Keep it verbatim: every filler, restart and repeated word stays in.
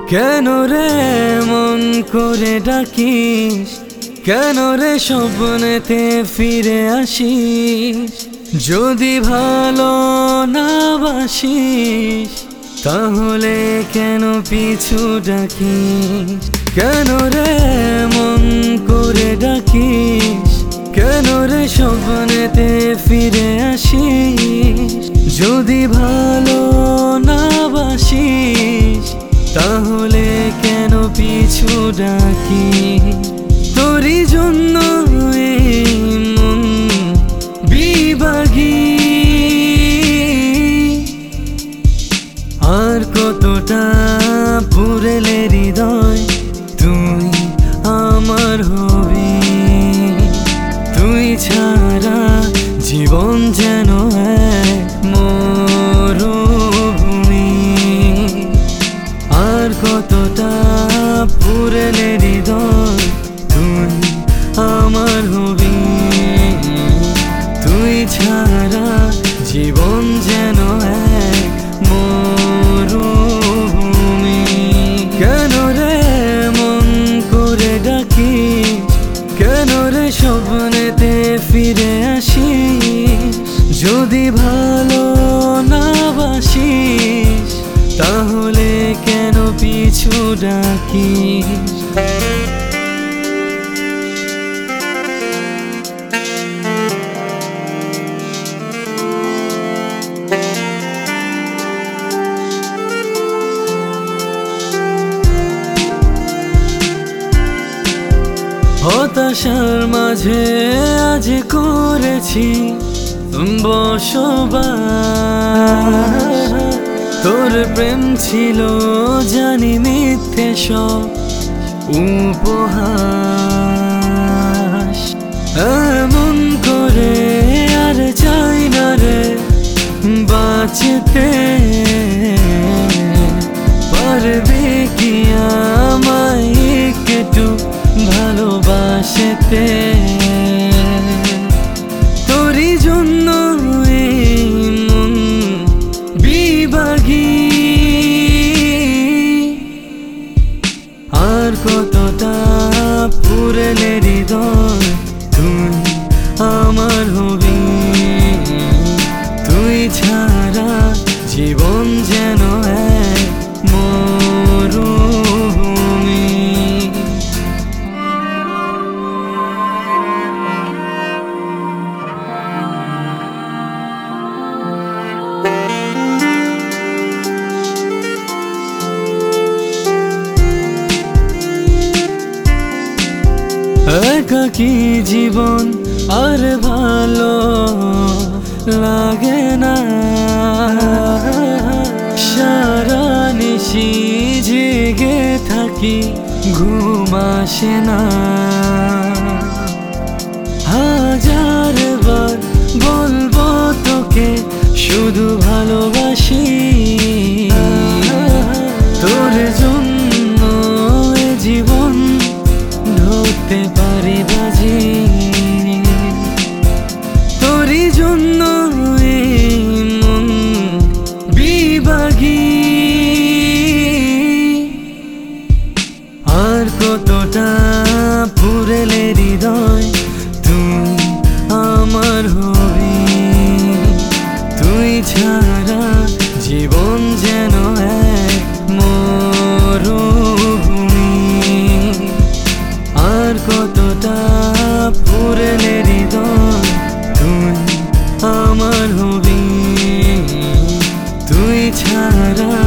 কেন রে মন করে ডাকিস, কেন রে স্বপ্নেতে ফিরে আসিস? যদি ভালো না বাসিস তাহলে কেন পিছু ডাকিস? কেন রে মন করে ডাকিস, কেন রে স্বপ্নেতে ফিরে আসিস? যদি ভালো না বাসিস তাহলে কেন পিছু ডাকিস? তোরই জন্য এই মন বিভাগী, আর কতটা পুরেলে হৃদয় তুই আমার হবি? তুই ছাড়া জীবন যেন এক মরুভূমি। আর কতটা পুরেলে হৃদয় তুই আমার হবি? তুই ছাড়া জীবন যেন এক মরুভূমি। কেন রে মন করে ডাকিস, কেন রে স্বপ্নেতে ফিরে আসিস? যদি ভালো না বাসিস তাহলে কেন পিছু ডাকিস? হতাশার মাঝে আজ করেছি বসবাস। তোর প্রেম ছিল জানি মিথ্যে সব উপহাস। এমন করে আর চাই না রে বাঁচতে, পারবে কি আমায় একটু ভালোবাসতে? তোরই জন্য এই মন বিভাগী, আর কতটা পুরেলে হৃদয় তুই আমার হবি? তুই ছাড়া জীবন যেন এক মরুভূমি। একাকী জীবন আর ভালো লাগে না, সারা নিশি জেগে থাকি ঘুম আসে না। হাজার বার বলবো তোকে শুধু ভালোবাসি, তোর জন্য এ জীবন ধরতে পারি বাজি। তোরই জন্য এই মন বিভাগী, আর কতটা পুরেলে হৃদয় তুই আমার হবি? তুই ছাড়া জীবন যেন এক মরুভূমি। আর কতটা পুরেলে হৃদয় তুই আমার হবি? তুই ছাড়া